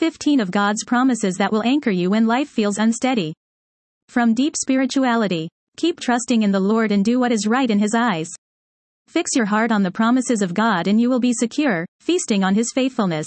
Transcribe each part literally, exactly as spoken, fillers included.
fifteen of God's promises that will anchor you when life feels unsteady. From Deep Spirituality. Keep trusting in the Lord and do what is right in His eyes. Fix your heart on the promises of God and you will be secure, feasting on His faithfulness.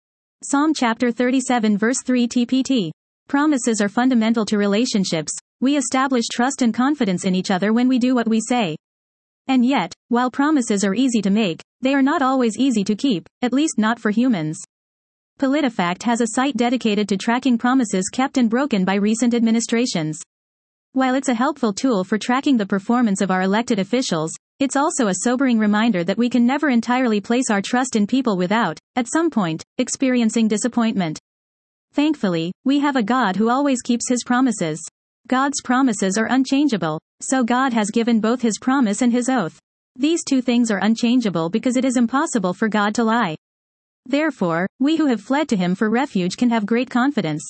Psalm chapter thirty-seven verse three T P T. Promises are fundamental to relationships. We establish trust and confidence in each other when we do what we say. And yet, while promises are easy to make, they are not always easy to keep, at least not for humans. PolitiFact has a site dedicated to tracking promises kept and broken by recent administrations. While it's a helpful tool for tracking the performance of our elected officials, it's also a sobering reminder that we can never entirely place our trust in people without, at some point, experiencing disappointment. Thankfully, we have a God who always keeps His promises. God's promises are unchangeable, so God has given both His promise and His oath. These two things are unchangeable because it is impossible for God to lie. Therefore, we who have fled to Him for refuge can have great confidence.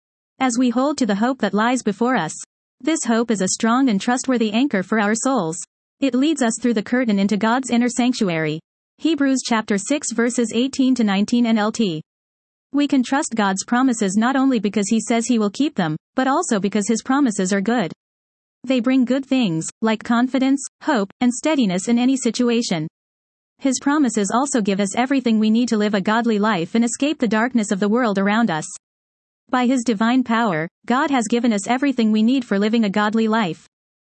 As we hold to the hope that lies before us, this hope is a strong and trustworthy anchor for our souls. It leads us through the curtain into God's inner sanctuary. Hebrews chapter six verses eighteen to nineteen N L T. We can trust God's promises not only because He says He will keep them, but also because His promises are good. They bring good things, like confidence, hope, and steadiness in any situation. His promises also give us everything we need to live a godly life and escape the darkness of the world around us. By His divine power, God has given us everything we need for living a godly life.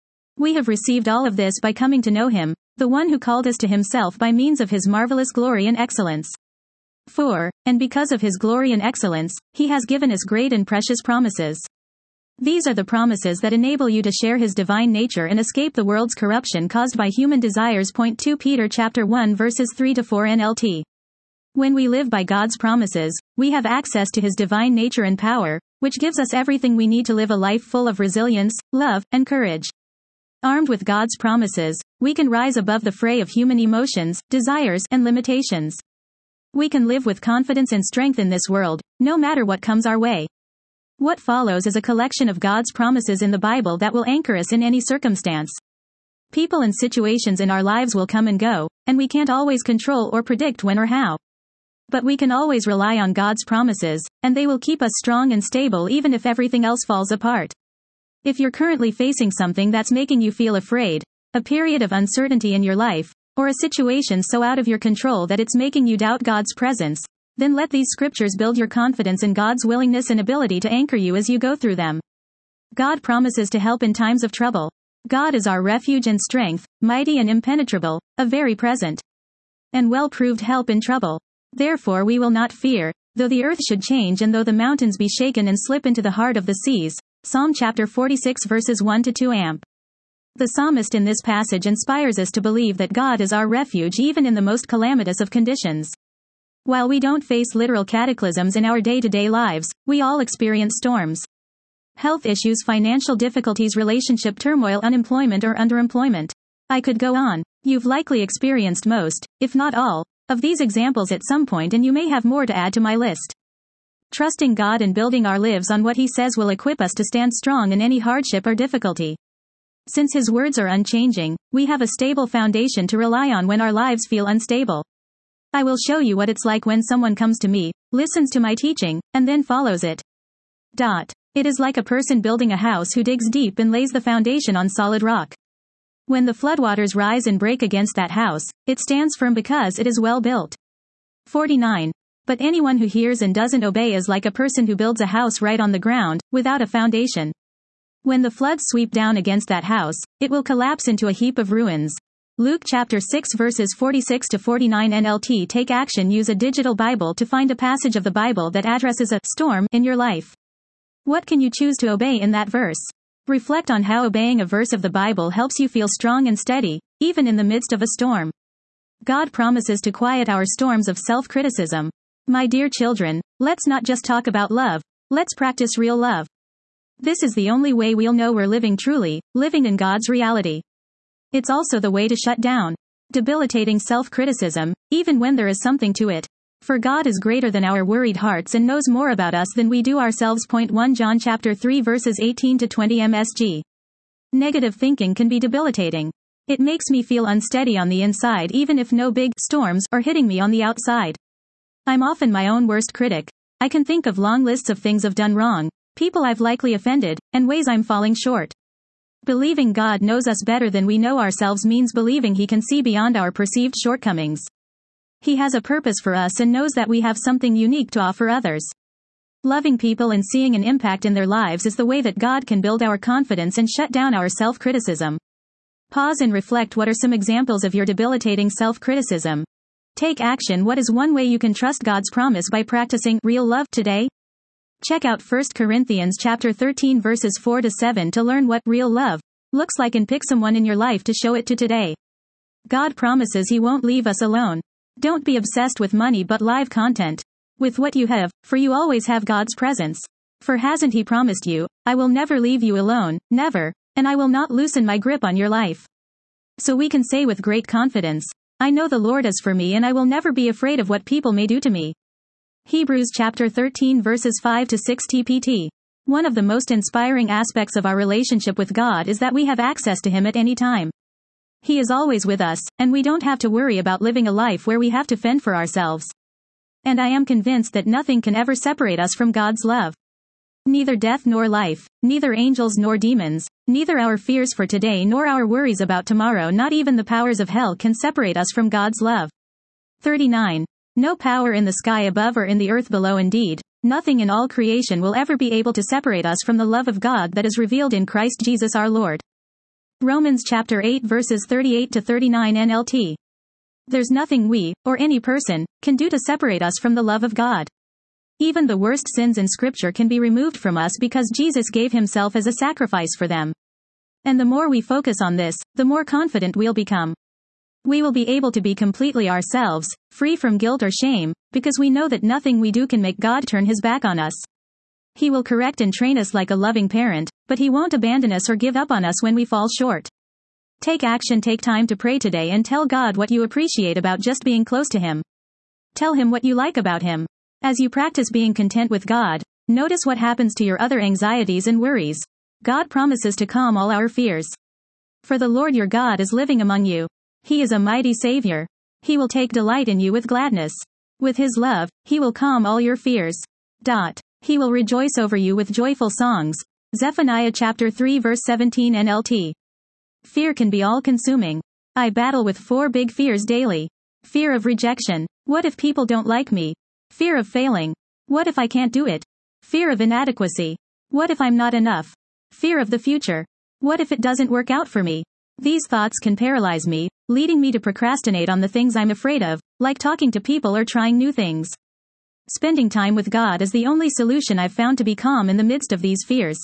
We have received all of this by coming to know Him, the one who called us to Himself by means of His marvelous glory and excellence. four. And because of His glory and excellence, He has given us great and precious promises. These are the promises that enable you to share His divine nature and escape the world's corruption caused by human desires. Second Peter chapter one verses three to four N L T. When we live by God's promises, we have access to His divine nature and power, which gives us everything we need to live a life full of resilience, love, and courage. Armed with God's promises, we can rise above the fray of human emotions, desires, and limitations. We can live with confidence and strength in this world, no matter what comes our way. What follows is a collection of God's promises in the Bible that will anchor us in any circumstance. People and situations in our lives will come and go, and we can't always control or predict when or how. But we can always rely on God's promises, and they will keep us strong and stable even if everything else falls apart. If you're currently facing something that's making you feel afraid, a period of uncertainty in your life, or a situation so out of your control that it's making you doubt God's presence, then let these scriptures build your confidence in God's willingness and ability to anchor you as you go through them. God promises to help in times of trouble. God is our refuge and strength, mighty and impenetrable, a very present and well-proved help in trouble. Therefore we will not fear, though the earth should change and though the mountains be shaken and slip into the heart of the seas. Psalm chapter forty-six verses one to two amp. The psalmist in this passage inspires us to believe that God is our refuge even in the most calamitous of conditions. While we don't face literal cataclysms in our day-to-day lives, we all experience storms. Health issues, financial difficulties, relationship turmoil, unemployment or underemployment. I could go on. You've likely experienced most, if not all, of these examples at some point, and you may have more to add to my list. Trusting God and building our lives on what He says will equip us to stand strong in any hardship or difficulty. Since His words are unchanging, we have a stable foundation to rely on when our lives feel unstable. I will show you what it's like when someone comes to me, listens to my teaching, and then follows it. Dot. It is like a person building a house who digs deep and lays the foundation on solid rock. When the floodwaters rise and break against that house, it stands firm because it is well built. forty-nine. But anyone who hears and doesn't obey is like a person who builds a house right on the ground, without a foundation. When the floods sweep down against that house, it will collapse into a heap of ruins. Luke chapter six verses forty-six to forty-nine N L T. Take action. Use a digital Bible to find a passage of the Bible that addresses a storm in your life. What can you choose to obey in that verse? Reflect on how obeying a verse of the Bible helps you feel strong and steady, even in the midst of a storm. God promises to quiet our storms of self-criticism. My dear children, let's not just talk about love, let's practice real love. This is the only way we'll know we're living truly, living in God's reality. It's also the way to shut down debilitating self-criticism, even when there is something to it. For God is greater than our worried hearts and knows more about us than we do ourselves. Point one John chapter three verses eighteen to twenty M S G. Negative thinking can be debilitating. It makes me feel unsteady on the inside even if no big storms are hitting me on the outside. I'm often my own worst critic. I can think of long lists of things I've done wrong, people I've likely offended, and ways I'm falling short. Believing God knows us better than we know ourselves means believing He can see beyond our perceived shortcomings. He has a purpose for us and knows that we have something unique to offer others. Loving people and seeing an impact in their lives is the way that God can build our confidence and shut down our self-criticism. Pause and reflect. What are some examples of your debilitating self-criticism? Take action. What is one way you can trust God's promise by practicing real love today? Check out First Corinthians chapter thirteen verses four to seven to learn what real love looks like and pick someone in your life to show it to today. God promises He won't leave us alone. Don't be obsessed with money but live content with what you have, for you always have God's presence. For hasn't He promised you, I will never leave you alone, never, and I will not loosen my grip on your life. So we can say with great confidence, I know the Lord is for me and I will never be afraid of what people may do to me. Hebrews chapter thirteen verses five to six T P T. One of the most inspiring aspects of our relationship with God is that we have access to Him at any time. He is always with us, and we don't have to worry about living a life where we have to fend for ourselves. And I am convinced that nothing can ever separate us from God's love. Neither death nor life, neither angels nor demons, neither our fears for today nor our worries about tomorrow, not even the powers of hell can separate us from God's love. thirty-nine. No power in the sky above or in the earth below, indeed, nothing in all creation will ever be able to separate us from the love of God that is revealed in Christ Jesus our Lord. Romans chapter eight verses thirty-eight to thirty-nine N L T. There's nothing we, or any person, can do to separate us from the love of God. Even the worst sins in Scripture can be removed from us because Jesus gave Himself as a sacrifice for them. And the more we focus on this, the more confident we'll become. We will be able to be completely ourselves, free from guilt or shame, because we know that nothing we do can make God turn His back on us. He will correct and train us like a loving parent, but He won't abandon us or give up on us when we fall short. Take action. Take time to pray today and tell God what you appreciate about just being close to Him. Tell Him what you like about Him. As you practice being content with God, notice what happens to your other anxieties and worries. God promises to calm all our fears. For the Lord your God is living among you. He is a mighty Savior. He will take delight in you with gladness. With His love, He will calm all your fears. Dot. He will rejoice over you with joyful songs. Zephaniah chapter three verse seventeen N L T. Fear can be all-consuming. I battle with four big fears daily. Fear of rejection. What if people don't like me? Fear of failing. What if I can't do it? Fear of inadequacy. What if I'm not enough? Fear of the future. What if it doesn't work out for me? These thoughts can paralyze me, leading me to procrastinate on the things I'm afraid of, like talking to people or trying new things. Spending time with God is the only solution I've found to be calm in the midst of these fears.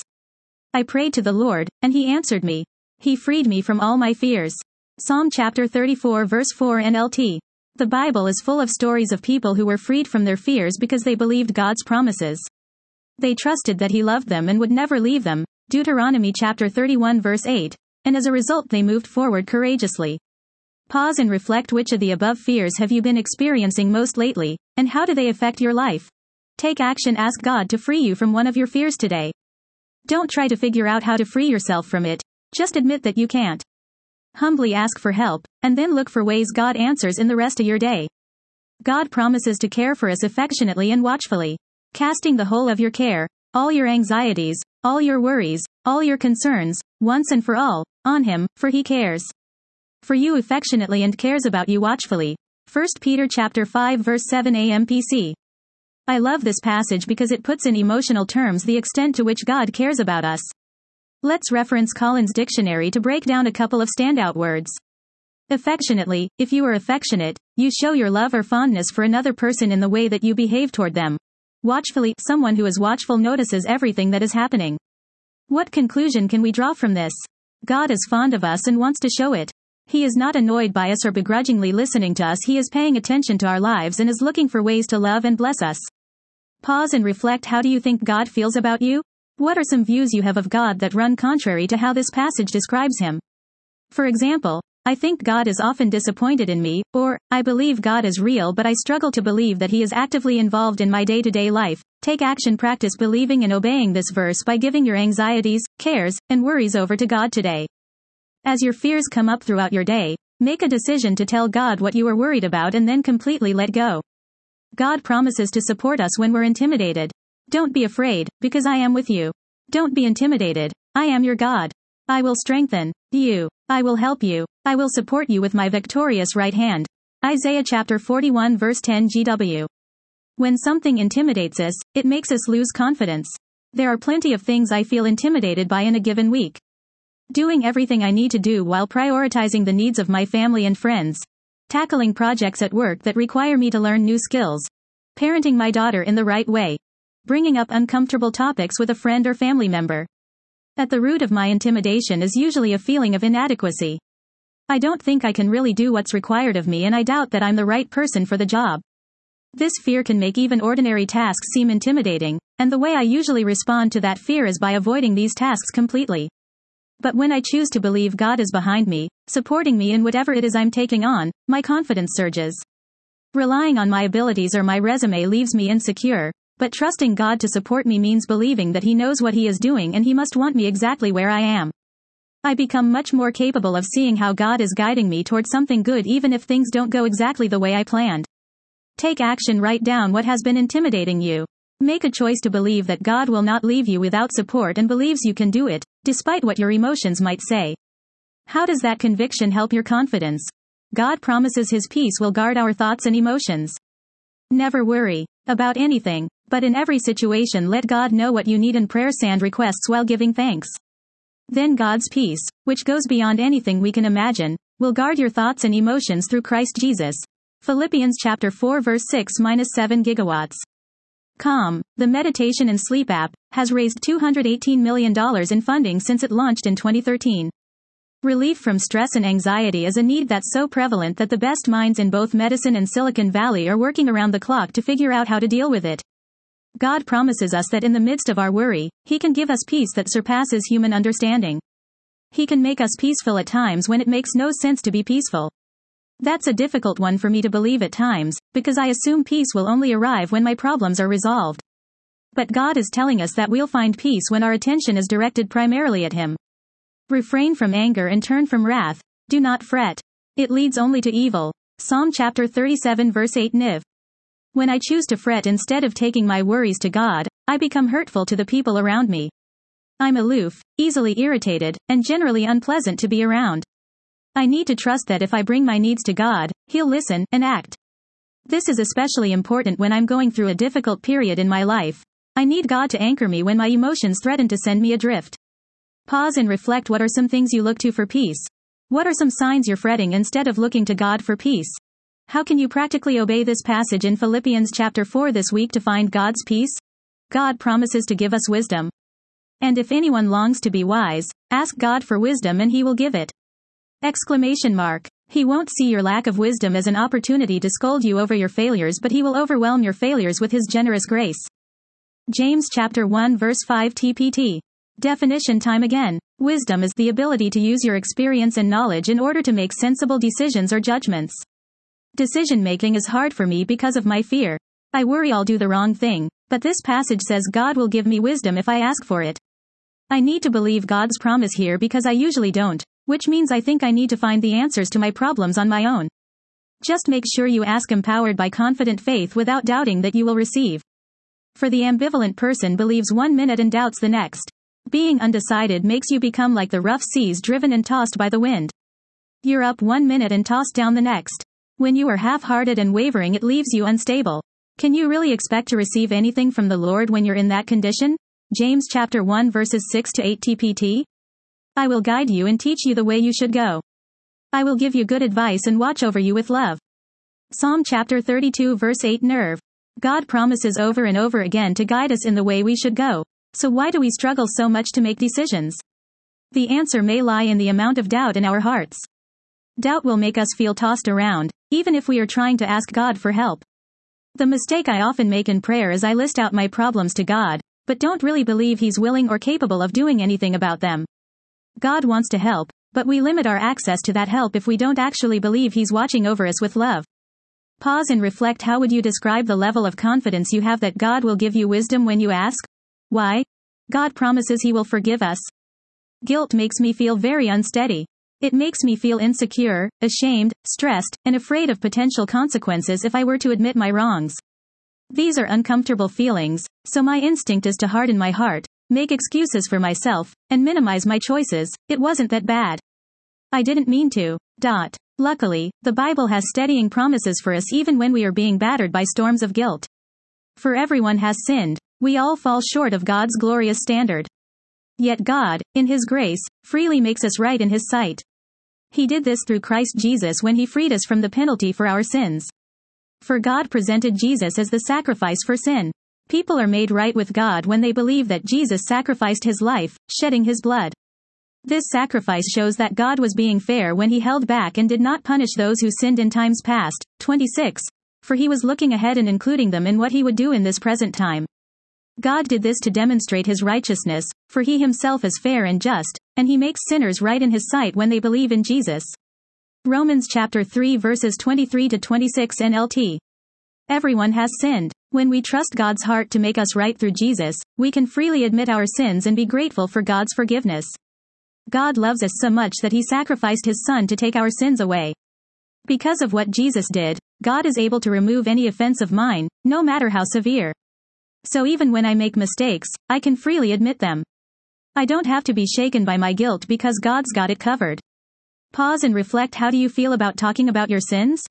I prayed to the Lord, and He answered me. He freed me from all my fears. Psalm chapter thirty-four verse four N L T. The Bible is full of stories of people who were freed from their fears because they believed God's promises. They trusted that He loved them and would never leave them. Deuteronomy chapter thirty-one verse eight. And as a result they moved forward courageously. Pause and reflect. Which of the above fears have you been experiencing most lately, and how do they affect your life? Take action. Ask God to free you from one of your fears today. Don't try to figure out how to free yourself from it. Just admit that you can't. Humbly ask for help, and then look for ways God answers in the rest of your day. God promises to care for us affectionately and watchfully. Casting the whole of your care, all your anxieties, all your worries, all your concerns, once and for all, on Him, for He cares for you affectionately and cares about you watchfully. First Peter chapter five verse seven A M P C. I love this passage because it puts in emotional terms the extent to which God cares about us. Let's reference Collins Dictionary to break down a couple of standout words. Affectionately. If you are affectionate, you show your love or fondness for another person in the way that you behave toward them. Watchfully. Someone who is watchful notices everything that is happening. What conclusion can we draw from this? God is fond of us and wants to show it. He is not annoyed by us or begrudgingly listening to us. He is paying attention to our lives and is looking for ways to love and bless us. Pause and reflect. How do you think God feels about you? What are some views you have of God that run contrary to how this passage describes Him? For example, I think God is often disappointed in me, or, I believe God is real but I struggle to believe that He is actively involved in my day-to-day life. Take action. Practice believing and obeying this verse by giving your anxieties, cares, and worries over to God today. As your fears come up throughout your day, make a decision to tell God what you are worried about and then completely let go. God promises to support us when we're intimidated. Don't be afraid, because I am with you. Don't be intimidated. I am your God. I will strengthen you. I will help you. I will support you with my victorious right hand. Isaiah chapter forty-one verse ten G W. When something intimidates us, it makes us lose confidence. There are plenty of things I feel intimidated by in a given week. Doing everything I need to do while prioritizing the needs of my family and friends. Tackling projects at work that require me to learn new skills. Parenting my daughter in the right way. Bringing up uncomfortable topics with a friend or family member. At the root of my intimidation is usually a feeling of inadequacy. I don't think I can really do what's required of me, and I doubt that I'm the right person for the job. This fear can make even ordinary tasks seem intimidating, and the way I usually respond to that fear is by avoiding these tasks completely. But when I choose to believe God is behind me, supporting me in whatever it is I'm taking on, my confidence surges. Relying on my abilities or my resume leaves me insecure, but trusting God to support me means believing that He knows what He is doing and He must want me exactly where I am. I become much more capable of seeing how God is guiding me toward something good even if things don't go exactly the way I planned. Take action. Write down what has been intimidating you. Make a choice to believe that God will not leave you without support and believes you can do it, despite what your emotions might say. How does that conviction help your confidence? God promises His peace will guard our thoughts and emotions. Never worry about anything, but in every situation let God know what you need in prayer and requests while giving thanks. Then God's peace, which goes beyond anything we can imagine, will guard your thoughts and emotions through Christ Jesus. Philippians chapter four verse six to seven gigawatts. Calm, the meditation and sleep app, has raised two hundred eighteen million dollars in funding since it launched in twenty thirteen. Relief from stress and anxiety is a need that's so prevalent that the best minds in both medicine and Silicon Valley are working around the clock to figure out how to deal with it. God promises us that in the midst of our worry, He can give us peace that surpasses human understanding. He can make us peaceful at times when it makes no sense to be peaceful. That's a difficult one for me to believe at times, because I assume peace will only arrive when my problems are resolved. But God is telling us that we'll find peace when our attention is directed primarily at Him. Refrain from anger and turn from wrath. Do not fret. It leads only to evil. Psalm chapter thirty-seven verse eight N I V. When I choose to fret instead of taking my worries to God, I become hurtful to the people around me. I'm aloof, easily irritated, and generally unpleasant to be around. I need to trust that if I bring my needs to God, He'll listen and act. This is especially important when I'm going through a difficult period in my life. I need God to anchor me when my emotions threaten to send me adrift. Pause and reflect. What are some things you look to for peace? What are some signs you're fretting instead of looking to God for peace? How can you practically obey this passage in Philippians chapter four this week to find God's peace? God promises to give us wisdom. And if anyone longs to be wise, ask God for wisdom and He will give it. Exclamation mark. He won't see your lack of wisdom as an opportunity to scold you over your failures, but He will overwhelm your failures with His generous grace. James chapter one verse five T P T. Definition time again. Wisdom is the ability to use your experience and knowledge in order to make sensible decisions or judgments. Decision making is hard for me because of my fear. I worry I'll do the wrong thing, but this passage says God will give me wisdom if I ask for it. I need to believe God's promise here because I usually don't, which means I think I need to find the answers to my problems on my own. Just make sure you ask empowered by confident faith without doubting that you will receive. For the ambivalent person believes one minute and doubts the next. Being undecided makes you become like the rough seas driven and tossed by the wind. You're up one minute and tossed down the next. When you are half-hearted and wavering, it leaves you unstable. Can you really expect to receive anything from the Lord when you're in that condition? James chapter one verses six to eight T P T. I will guide you and teach you the way you should go. I will give you good advice and watch over you with love. Psalm chapter thirty-two verse eight Nerve. God promises over and over again to guide us in the way we should go. So why do we struggle so much to make decisions? The answer may lie in the amount of doubt in our hearts. Doubt will make us feel tossed around, even if we are trying to ask God for help. The mistake I often make in prayer is I list out my problems to God, but don't really believe He's willing or capable of doing anything about them. God wants to help, but we limit our access to that help if we don't actually believe He's watching over us with love. Pause and reflect. How would you describe the level of confidence you have that God will give you wisdom when you ask? Why? God promises He will forgive us. Guilt makes me feel very unsteady. It makes me feel insecure, ashamed, stressed, and afraid of potential consequences if I were to admit my wrongs. These are uncomfortable feelings, so my instinct is to harden my heart, make excuses for myself, and minimize my choices. It wasn't that bad. I didn't mean to. Dot. Luckily, the Bible has steadying promises for us even when we are being battered by storms of guilt. For everyone has sinned. We all fall short of God's glorious standard. Yet God, in His grace, freely makes us right in His sight. He did this through Christ Jesus when He freed us from the penalty for our sins. For God presented Jesus as the sacrifice for sin. People are made right with God when they believe that Jesus sacrificed His life, shedding His blood. This sacrifice shows that God was being fair when He held back and did not punish those who sinned in times past. twenty-six. For He was looking ahead and including them in what He would do in this present time. God did this to demonstrate His righteousness, for He Himself is fair and just, and He makes sinners right in His sight when they believe in Jesus. Romans chapter three verses twenty-three to twenty-six N L T. Everyone has sinned. When we trust God's heart to make us right through Jesus, we can freely admit our sins and be grateful for God's forgiveness. God loves us so much that He sacrificed His Son to take our sins away. Because of what Jesus did, God is able to remove any offense of mine, no matter how severe. So even when I make mistakes, I can freely admit them. I don't have to be shaken by my guilt because God's got it covered. Pause and reflect. How do you feel about talking about your sins?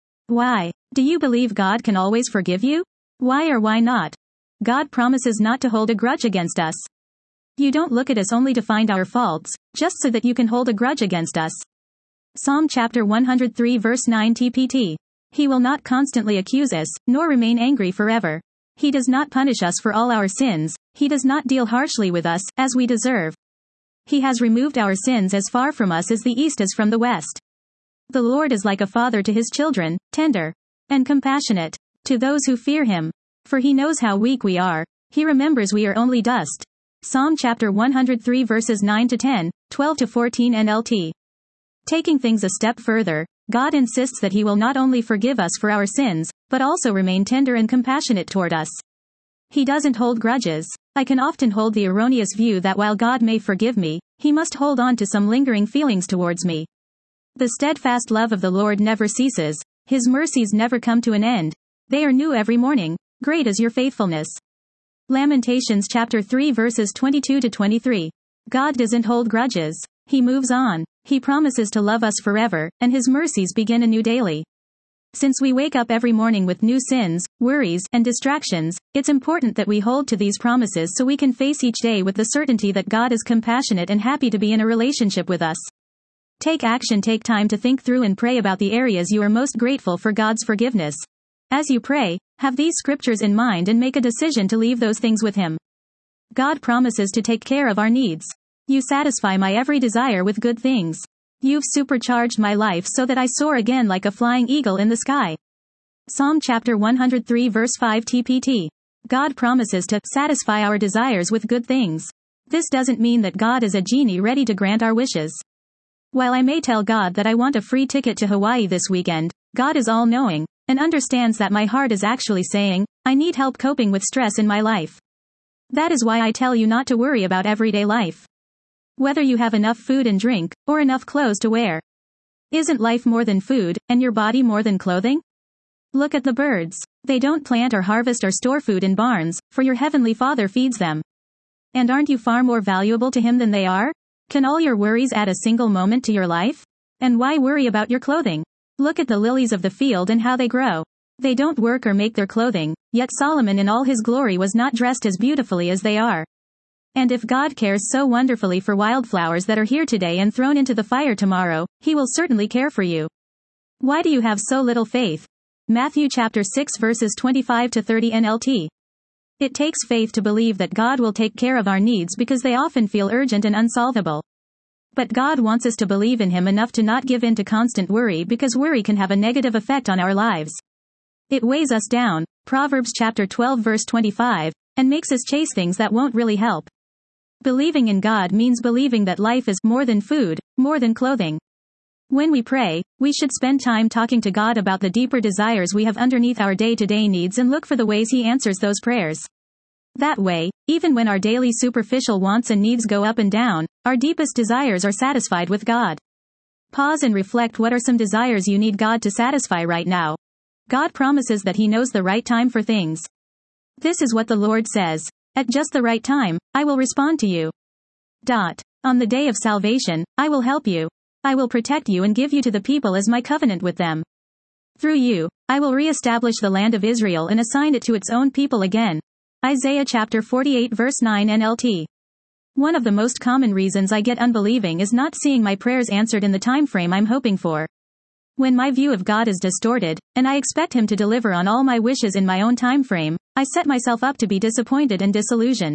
Why? Do you believe God can always forgive you? Why or why not? God promises not to hold a grudge against us. You don't look at us only to find our faults, just so that you can hold a grudge against us. Psalm chapter one hundred three verse nine T P T. He will not constantly accuse us, nor remain angry forever. He does not punish us for all our sins. He does not deal harshly with us, as we deserve. He has removed our sins as far from us as the east is from the west. The Lord is like a father to His children, tender and compassionate to those who fear Him. For He knows how weak we are. He remembers we are only dust. Psalm chapter one hundred three verses nine to ten, twelve to fourteen N L T. Taking things a step further, God insists that He will not only forgive us for our sins, but also remain tender and compassionate toward us. He doesn't hold grudges. I can often hold the erroneous view that while God may forgive me, He must hold on to some lingering feelings towards me. The steadfast love of the Lord never ceases. His mercies never come to an end. They are new every morning. Great is your faithfulness. Lamentations chapter three verses twenty-two to twenty-three. God doesn't hold grudges. He moves on. He promises to love us forever, and His mercies begin anew daily. Since we wake up every morning with new sins, worries, and distractions, it's important that we hold to these promises so we can face each day with the certainty that God is compassionate and happy to be in a relationship with us. Take action. Take time to think through and pray about the areas you are most grateful for God's forgiveness. As you pray, have these scriptures in mind and make a decision to leave those things with Him. God promises to take care of our needs. You satisfy my every desire with good things. You've supercharged my life so that I soar again like a flying eagle in the sky. Psalm chapter one hundred three verse five T P T. God promises to satisfy our desires with good things. This doesn't mean that God is a genie ready to grant our wishes. While I may tell God that I want a free ticket to Hawaii this weekend, God is all-knowing, and understands that my heart is actually saying, I need help coping with stress in my life. That is why I tell you not to worry about everyday life. Whether you have enough food and drink, or enough clothes to wear. Isn't life more than food, and your body more than clothing? Look at the birds. They don't plant or harvest or store food in barns, for your heavenly Father feeds them. And aren't you far more valuable to Him than they are? Can all your worries add a single moment to your life? And why worry about your clothing? Look at the lilies of the field and how they grow. They don't work or make their clothing, yet Solomon in all his glory was not dressed as beautifully as they are. And if God cares so wonderfully for wildflowers that are here today and thrown into the fire tomorrow, He will certainly care for you. Why do you have so little faith? Matthew chapter six verses twenty-five to thirty N L T. It takes faith to believe that God will take care of our needs because they often feel urgent and unsolvable. But God wants us to believe in Him enough to not give in to constant worry because worry can have a negative effect on our lives. It weighs us down, Proverbs chapter twelve verse twenty-five, and makes us chase things that won't really help. Believing in God means believing that life is more than food, more than clothing. When we pray, we should spend time talking to God about the deeper desires we have underneath our day-to-day needs and look for the ways He answers those prayers. That way, even when our daily superficial wants and needs go up and down, our deepest desires are satisfied with God. Pause and reflect. What are some desires you need God to satisfy right now? God promises that He knows the right time for things. This is what the Lord says. At just the right time, I will respond to you. Dot. On the day of salvation, I will help you. I will protect you and give you to the people as my covenant with them. Through you, I will re-establish the land of Israel and assign it to its own people again. Isaiah chapter forty-eight verse nine N L T. One of the most common reasons I get unbelieving is not seeing my prayers answered in the time frame I'm hoping for. When my view of God is distorted, and I expect Him to deliver on all my wishes in my own time frame, I set myself up to be disappointed and disillusioned.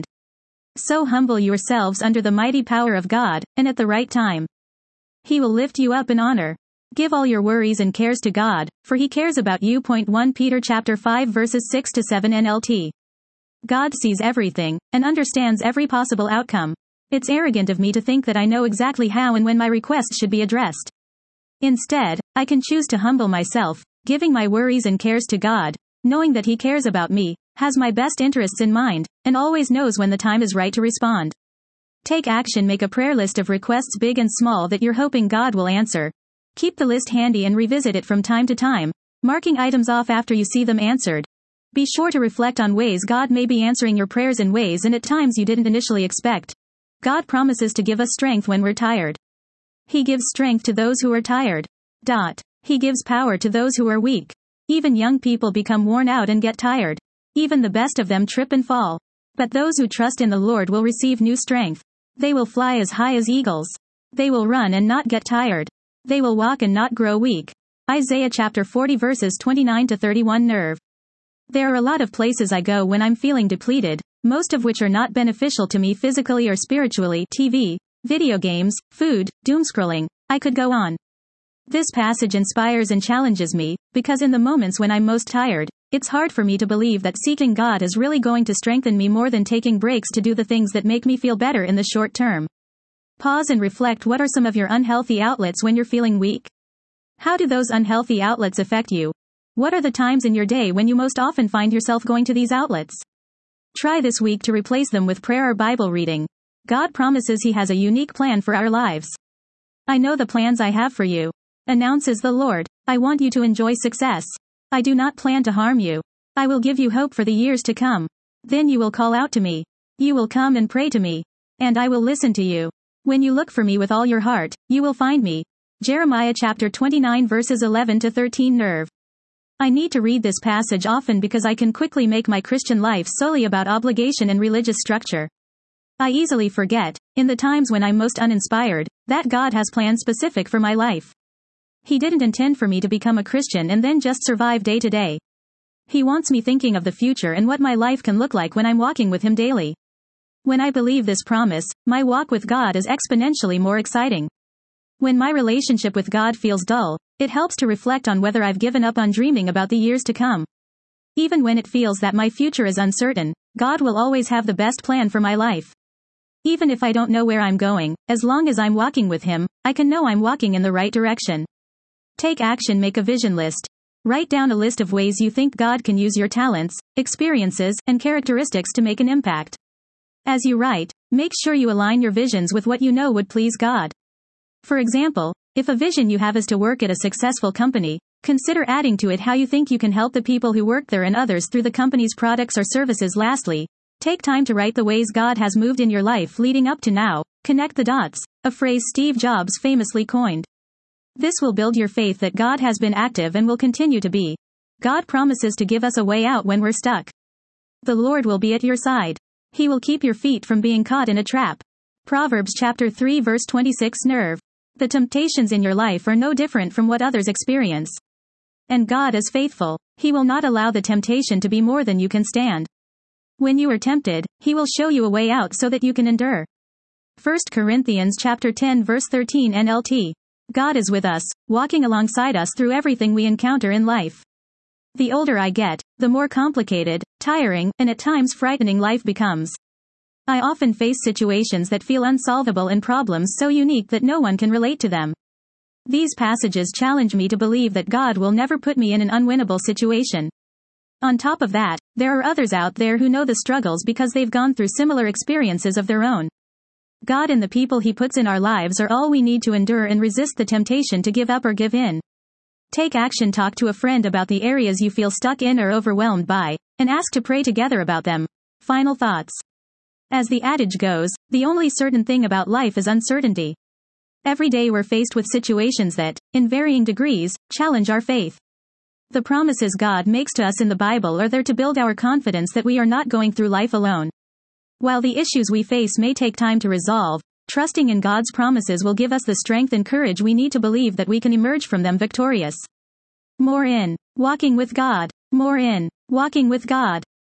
So humble yourselves under the mighty power of God, and at the right time, He will lift you up in honor. Give all your worries and cares to God, for He cares about you. First Peter chapter five verses six to seven N L T. God sees everything, and understands every possible outcome. It's arrogant of me to think that I know exactly how and when my requests should be addressed. Instead, I can choose to humble myself, giving my worries and cares to God, knowing that He cares about me, has my best interests in mind, and always knows when the time is right to respond. Take action. Make a prayer list of requests big and small that you're hoping God will answer. Keep the list handy and revisit it from time to time, marking items off after you see them answered. Be sure to reflect on ways God may be answering your prayers in ways and at times you didn't initially expect. God promises to give us strength when we're tired. He gives strength to those who are tired. Dot. He gives power to those who are weak. Even young people become worn out and get tired. Even the best of them trip and fall. But those who trust in the Lord will receive new strength. They will fly as high as eagles. They will run and not get tired. They will walk and not grow weak. Isaiah chapter forty verses twenty-nine to thirty-one Nerve. There are a lot of places I go when I'm feeling depleted, most of which are not beneficial to me physically or spiritually. T V, video games, food, doomscrolling. I could go on. This passage inspires and challenges me, because in the moments when I'm most tired, it's hard for me to believe that seeking God is really going to strengthen me more than taking breaks to do the things that make me feel better in the short term. Pause and reflect. What are some of your unhealthy outlets when you're feeling weak? How do those unhealthy outlets affect you? What are the times in your day when you most often find yourself going to these outlets? Try this week to replace them with prayer or Bible reading. God promises He has a unique plan for our lives. I know the plans I have for you, announces the Lord. I want you to enjoy success. I do not plan to harm you. I will give you hope for the years to come. Then you will call out to me. You will come and pray to me. And I will listen to you. When you look for me with all your heart, you will find me. Jeremiah chapter twenty-nine verses eleven to thirteen Nerve. I need to read this passage often because I can quickly make my Christian life solely about obligation and religious structure. I easily forget, in the times when I'm most uninspired, that God has plans specific for my life. He didn't intend for me to become a Christian and then just survive day to day. He wants me thinking of the future and what my life can look like when I'm walking with Him daily. When I believe this promise, my walk with God is exponentially more exciting. When my relationship with God feels dull, it helps to reflect on whether I've given up on dreaming about the years to come. Even when it feels that my future is uncertain, God will always have the best plan for my life. Even if I don't know where I'm going, as long as I'm walking with Him, I can know I'm walking in the right direction. Take action. Make a vision list. Write down a list of ways you think God can use your talents, experiences, and characteristics to make an impact. As you write, make sure you align your visions with what you know would please God. For example, if a vision you have is to work at a successful company, consider adding to it how you think you can help the people who work there and others through the company's products or services. Lastly, take time to write the ways God has moved in your life leading up to now. Connect the dots, a phrase Steve Jobs famously coined. This will build your faith that God has been active and will continue to be. God promises to give us a way out when we're stuck. The Lord will be at your side. He will keep your feet from being caught in a trap. Proverbs chapter three verse twenty-six Nerve. The temptations in your life are no different from what others experience. And God is faithful. He will not allow the temptation to be more than you can stand. When you are tempted, He will show you a way out so that you can endure. First Corinthians chapter ten verse thirteen N L T. God is with us, walking alongside us through everything we encounter in life. The older I get, the more complicated, tiring, and at times frightening life becomes. I often face situations that feel unsolvable and problems so unique that no one can relate to them. These passages challenge me to believe that God will never put me in an unwinnable situation. On top of that, there are others out there who know the struggles because they've gone through similar experiences of their own. God and the people He puts in our lives are all we need to endure and resist the temptation to give up or give in. Take action. Talk to a friend about the areas you feel stuck in or overwhelmed by, and ask to pray together about them. Final thoughts. As the adage goes, the only certain thing about life is uncertainty. Every day we're faced with situations that, in varying degrees, challenge our faith. The promises God makes to us in the Bible are there to build our confidence that we are not going through life alone. While the issues we face may take time to resolve, trusting in God's promises will give us the strength and courage we need to believe that we can emerge from them victorious. More in Walking with God. More in Walking with God.